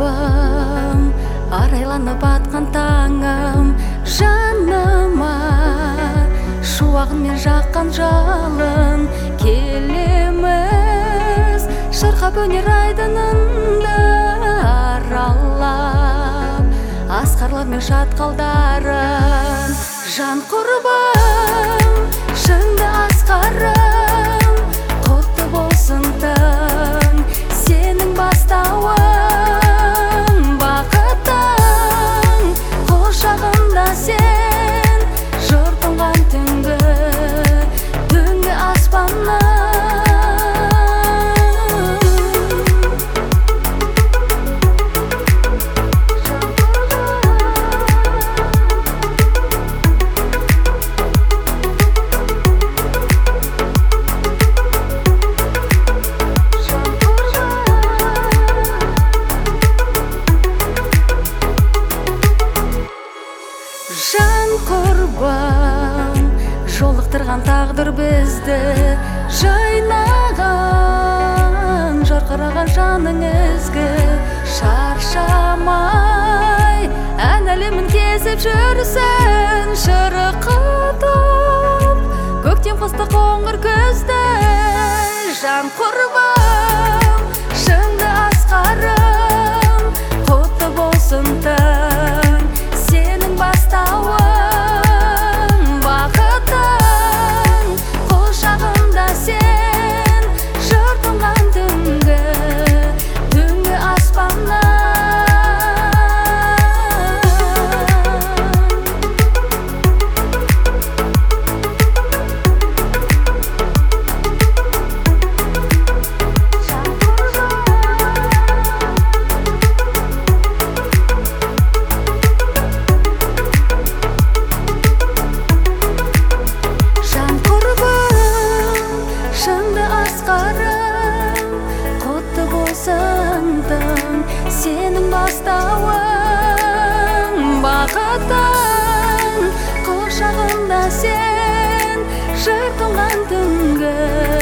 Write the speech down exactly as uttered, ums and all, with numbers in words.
құрбым, арайланып атқан таңым, жаныма шуағымен жаққан жалын. Келеміз шырқап өнер айдынында, аралап асқарлармен шатқалдарын. Жан құрбым, шынды асқарым, құтты болсын таң, сенің бастауың, бақытың құшағында сен, жыр тұнған түнгі, түнгі аспанның. Жан құрбым, жолықтырған тағдыр бізді, жайнаған, жарқыраған жаның ізгі. Шаршамай, ән әлемін кезіп жүрсін, шырқытып көктем қысты қоңыр күзді. Жан құрбым, шынды асқарым, құтты болсын таң, сенің бастауың, бақытың құшағында сен, жыр тұнған түнгі, түнгі аспанның. Құтты болсын таң, сенің бастауың, бақытың құшағында сен, жыр тұнған түнгі.